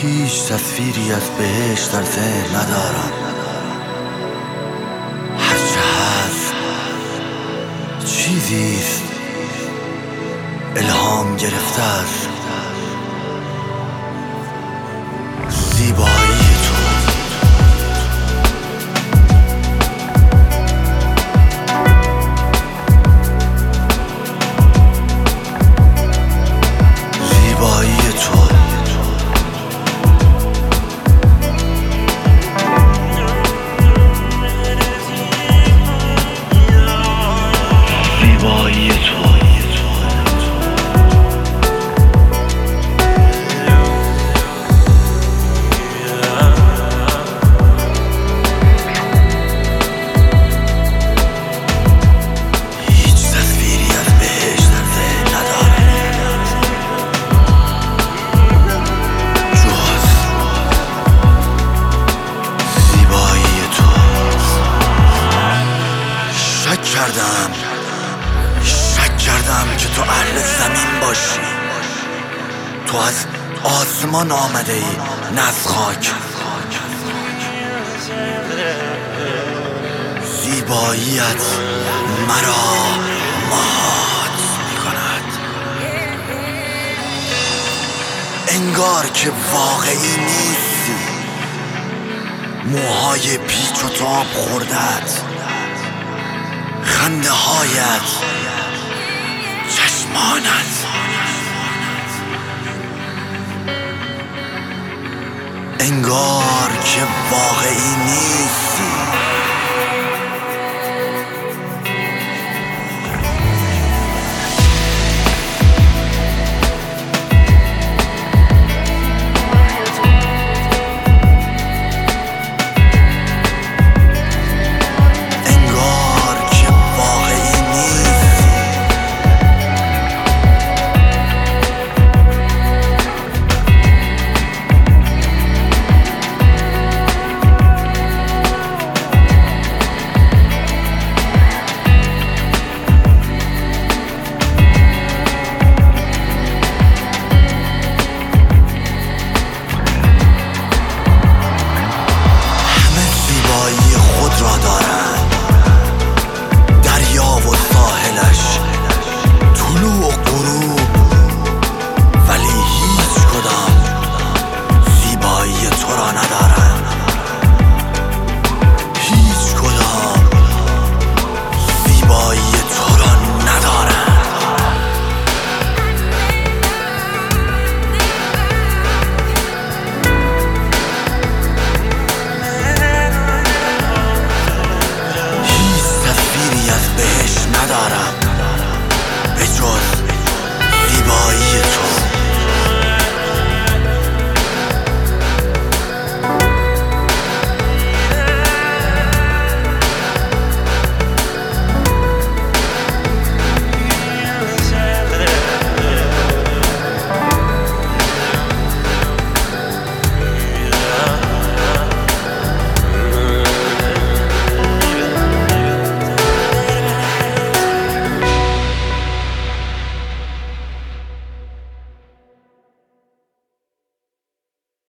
هیچ تصویری از بهشت در ذهن ندارم. هرچه هست چیزیست الهام گرفته است. زیبایی تو شک کردم که تو اهل زمین باشی. تو از آسمان آمده ای نه از خاک. زیباییت مرا مات می کند. انگار که واقعی نیستی. موهای پیچ و تاب خوردت، خنده هایت، چشمانت، انگار که واقعا